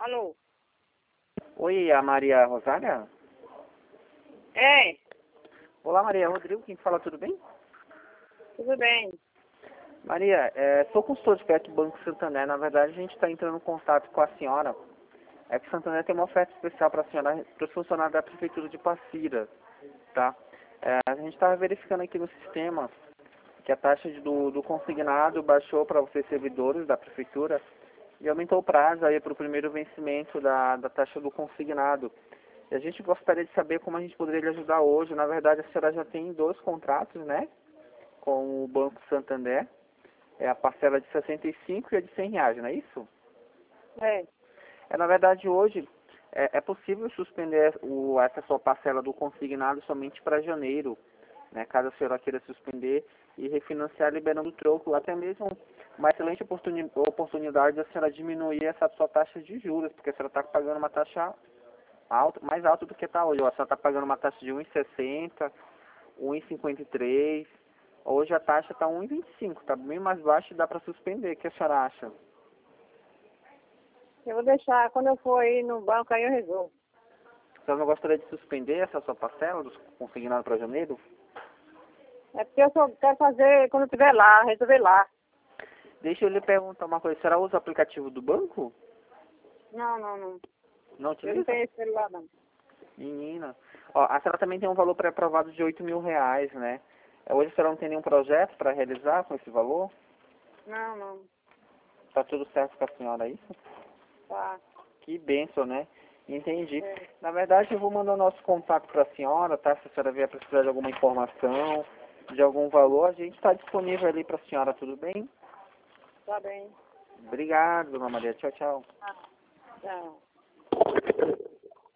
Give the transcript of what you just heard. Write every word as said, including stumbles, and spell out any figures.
Alô? Oi, a Maria Rosália? É, Olá, Maria. Rodrigo, quem fala, tudo bem? tudo bem. Maria, é, sou consultor de crédito do Banco Santander. Na verdade, a gente está entrando em contato com a senhora. É que o Santander tem uma oferta especial para a senhora, para os funcionários da Prefeitura de Passira, tá? É, a gente estava verificando aqui no sistema que a taxa de- do, do consignado baixou para vocês servidores da Prefeitura e aumentou o prazo aí para o primeiro vencimento da, da taxa do consignado. E a gente gostaria de saber como a gente poderia lhe ajudar hoje. Na verdade, a senhora já tem dois contratos, né? Com o Banco Santander. É a parcela de sessenta e cinco e a de cem reais, não é isso? É, É, na verdade, hoje é, é possível suspender o, essa sua parcela do consignado somente para janeiro, né? Caso a senhora queira suspender e refinanciar liberando o troco, até mesmo uma excelente oportuni oportunidade da senhora diminuir essa sua taxa de juros, porque a senhora está pagando uma taxa alta, mais alta do que está hoje. A senhora está pagando uma taxa de um vírgula sessenta, um vírgula cinquenta e três. Hoje a taxa está um vírgula vinte e cinco, está bem mais baixa e dá para suspender. O que a senhora acha? eu vou deixar, quando eu for ir no banco, aí eu resolvo. A senhora não gostaria de suspender essa sua parcela dos consignados para janeiro? É porque eu só quero fazer quando eu estiver lá, resolver lá. Deixa eu lhe perguntar uma coisa. A senhora usa o aplicativo do banco? Não, não, não. Não Eu não utiliza? tenho esse celular, não. Menina. Ó, a senhora também tem um valor pré-aprovado de oito mil reais, né? Hoje a senhora não tem nenhum projeto para realizar com esse valor? Não, não. Tá tudo certo com a senhora, é isso? Tá. Que bênção, né? Entendi. É, Na verdade, eu vou mandar o nosso contato para a senhora, tá? Se a senhora vier precisar de alguma informação, de algum valor, a gente está disponível ali para a senhora, tudo bem? tá bem. Obrigado, dona Maria. Tchau, tchau. Tchau.